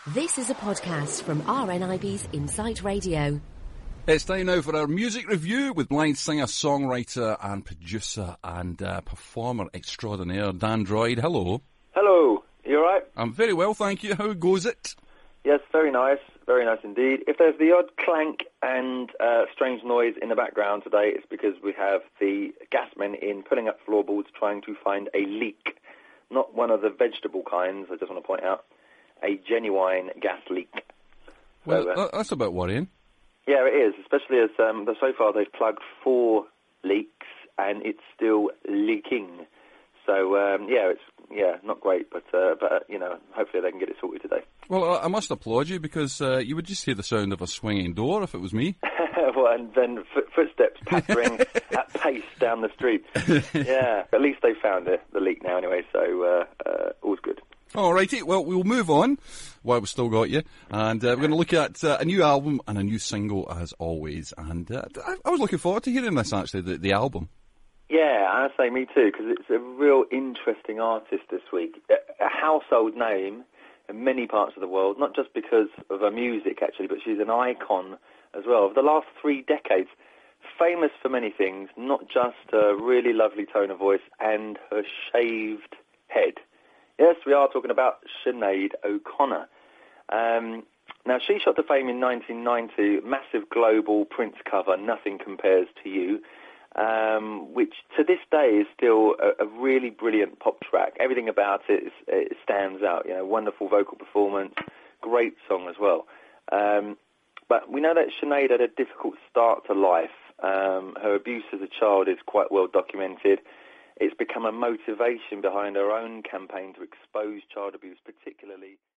This is a podcast from RNIB's Insight Radio. It's time now for our music review with blind singer, songwriter and producer and performer extraordinaire, Dan Droid. Hello. Hello. You all right? I'm very well, thank you. How goes it? Yes, very nice indeed. If there's the odd clank and strange noise in the background today, it's because we have the gasmen in pulling up floorboards trying to find a leak. Not one of the vegetable kinds, I just want to point out. A genuine gas leak. Well, So, that's a bit worrying. yeah, it is, especially as so far they've plugged 4 leaks and it's still leaking. So, it's not great, but you know, hopefully they can get it sorted today. Well, I must applaud you because you would just hear the sound of a swinging door if it was me. Well, and then footsteps pattering at pace down the street. Yeah, at least they found the leak now anyway, so all's good. All righty, well, we'll move on while we've still got you. And we're going to look at a new album and a new single, as always. And I was looking forward to hearing this, actually, the album. Yeah, I say me too, because it's a real interesting artist this week. A household name in many parts of the world, not just because of her music, actually, but she's an icon as well. Over the last 3 decades, famous for many things, not just a really lovely tone of voice and her shaved head. Yes, we are talking about Sinead O'Connor. Now, she shot to fame in 1990, massive global Prince cover, Nothing Compares to You, which to this day is still a really brilliant pop track. Everything about it stands out, you know, wonderful vocal performance, great song as well. But we know that Sinead had a difficult start to life. Her abuse as a child is quite well documented. It's become a motivation behind her own campaign to expose child abuse, particularly